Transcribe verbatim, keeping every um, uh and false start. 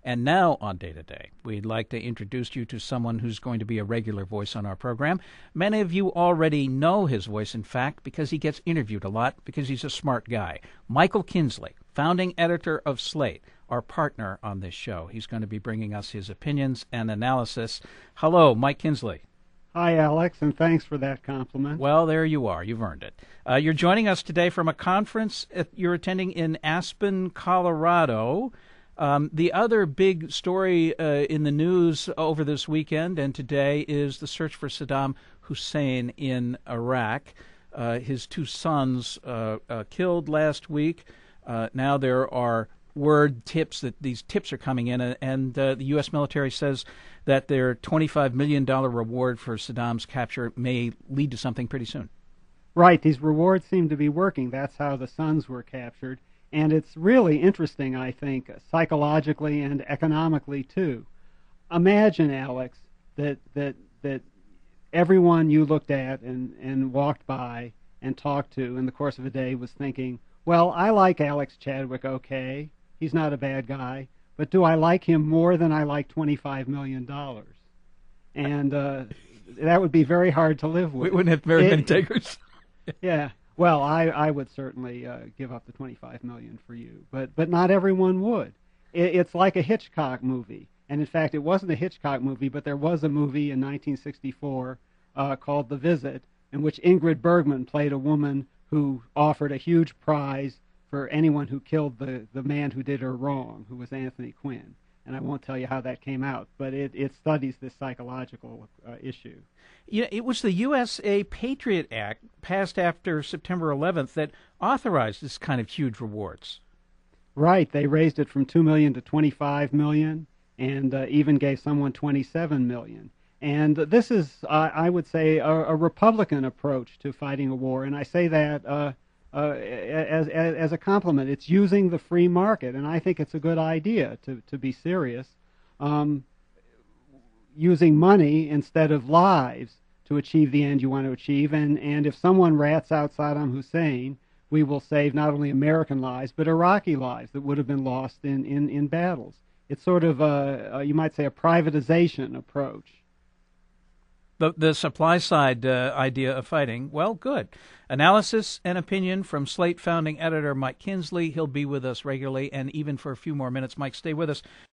And now on Day to Day, we'd like to introduce you to someone who's going to be a regular voice on our program. Many of you already know his voice, in fact, because he gets interviewed a lot, because he's a smart guy. Michael Kinsley, founding editor of Slate, our partner on this show. He's going to be bringing us his opinions and analysis. Hello, Mike Kinsley. Hi, Alex, and thanks for that compliment. Well, there you are. You've earned it. Uh, you're joining us today from a conference you're attending in Aspen, Colorado. Um, the other big story uh, in the news over this weekend and today is the search for Saddam Hussein in Iraq. Uh, his two sons uh, uh, killed last week. Uh, now there are word tips that these tips are coming in, and, and uh, the U S military says that their twenty-five million dollars reward for Saddam's capture may lead to something pretty soon. Right. These rewards seem to be working. That's how the sons were captured. And it's really interesting, I think, psychologically and economically, too. Imagine, Alex, that that that everyone you looked at and, and walked by and talked to in the course of a day was thinking, well, I like Alex Chadwick, okay. He's not a bad guy. But do I like him more than I like twenty-five million dollars? And uh, that would be very hard to live with. We wouldn't have very it, many takers. Yeah. Well, I, I would certainly uh, give up the twenty-five million dollars for you. But, but not everyone would. It, it's like a Hitchcock movie. And, in fact, it wasn't a Hitchcock movie, but there was a movie in nineteen sixty-four uh, called The Visit, in which Ingrid Bergman played a woman who offered a huge prize for anyone who killed the, the man who did her wrong, who was Anthony Quinn. And I won't tell you how that came out, but it, it studies this psychological uh, issue. Yeah, it was the U S A Patriot Act passed after September eleventh that authorized this kind of huge rewards. Right. They raised it from two million dollars to twenty-five million dollars and uh, even gave someone twenty-seven million dollars. And this is, uh, I would say, a, a Republican approach to fighting a war. And I say that uh, uh, as, as, as a compliment. It's using the free market, and I think it's a good idea, to, to be serious, um, using money instead of lives to achieve the end you want to achieve. And, and if someone rats out Saddam Hussein, we will save not only American lives, but Iraqi lives that would have been lost in, in, in battles. It's sort of, a, a, you might say, a privatization approach. The, the supply side uh, idea of fighting, well, good. Analysis and opinion from Slate founding editor Mike Kinsley. He'll be with us regularly and even for a few more minutes. Mike, stay with us.